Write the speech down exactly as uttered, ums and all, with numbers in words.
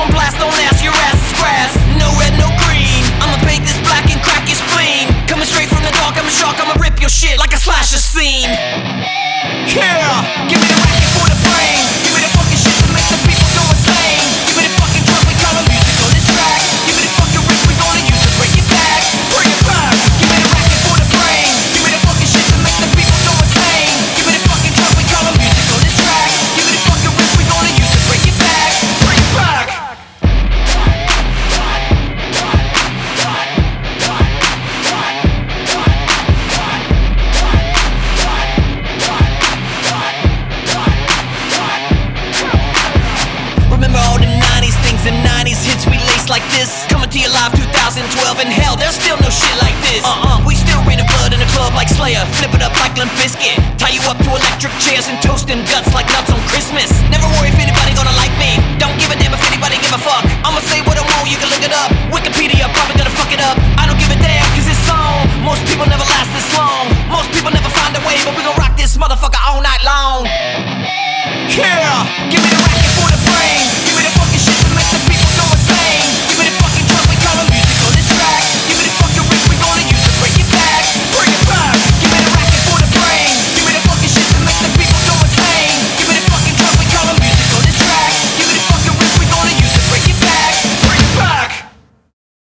on blast, don't ask, your ass is grass. No red, no green, I'ma paint this black and crack your spleen. Coming straight from the dark, I'm a shark, I'ma rip your shit like a slasher scene. Yeah, give me the racket for the brain. Give me the fucking shit to make the people go insane. Give me the fucking drug, we call the music on this track. Give me the fucking riff, we gonna use to break it back. Bring it back. Give me the racket for the brain. Give me the fucking shit to make the people go insane. Give me the fucking drug, we call the music on this track. Give me the fucking riff, we gonna use to break it back. Bring it back. Remember all the nineties things and nineties hits we laced like this. Coming to you live two thousand twelve, and hell, there's still no shit like this. Uh-uh, we still raining blood in the club like Slayer. Flip it up like Limp Bizkit. Tie you up to electric chairs and toast them guts like nuts on Christmas. Never worry if anybody gonna like me. Don't give a damn if anybody give a fuck. I'ma say what I want, you can look it up. Wikipedia, probably gonna fuck it up. I don't give a damn cause it's song. Most people never last this long. Most people never find a way, but we gon' rock this motherfucker all night long. Yeah, give me the racket for the brain.